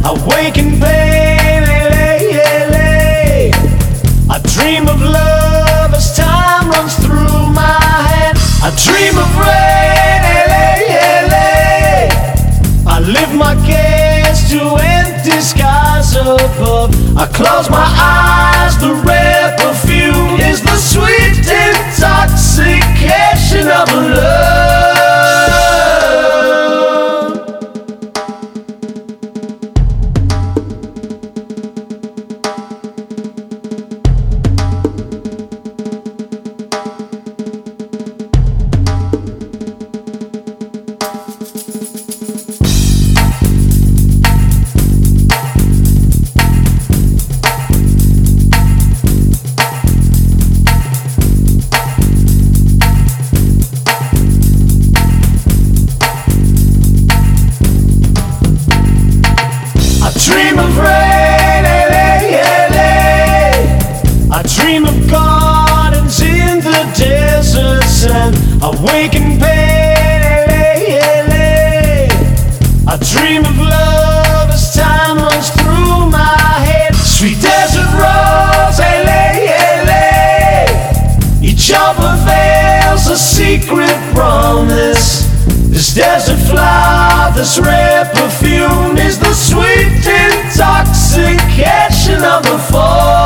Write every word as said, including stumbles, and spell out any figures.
awaken pain. I dream of love as time runs through my head. I dream of rain. I lift my gaze to empty skies above. I close my eyes, the red perfume is the sweet intoxication of love. I dream of rain, I dream of gardens in the deserts and awaken pain. I dream of love as time runs through my head. Sweet desert rose, each other veils a secret promise. This desert flower, this red perfume is the sweet intoxication of the fall.